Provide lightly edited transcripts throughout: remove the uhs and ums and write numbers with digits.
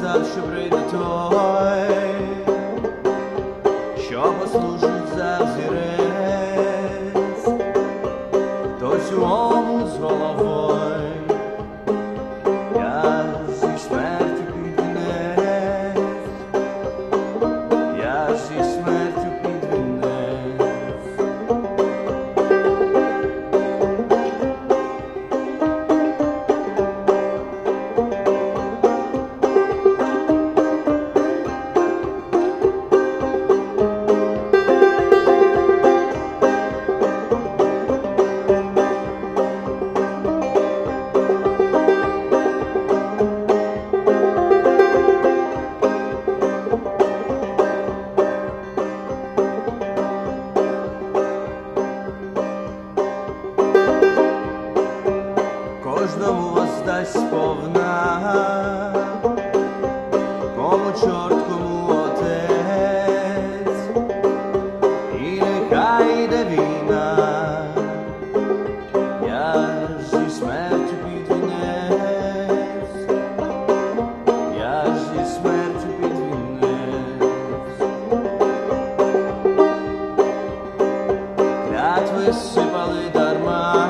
сказав, що прийде той, що послужить за взірець, хтось у ому з головою, я зі смертю під вінець, я зі смертю під вінець. Кожному воздасть сповна, кому чорт, кому отець, і нехай йде війна, я зі смертю під вінець, я зі смертю під вінець. Клятви сипали дарма,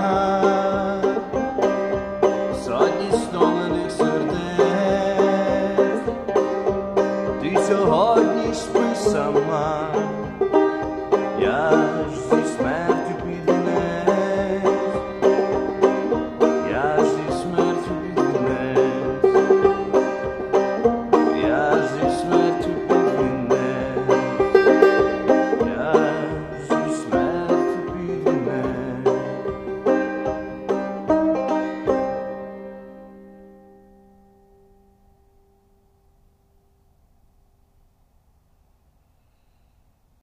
сотні стомлених сердець, ти цього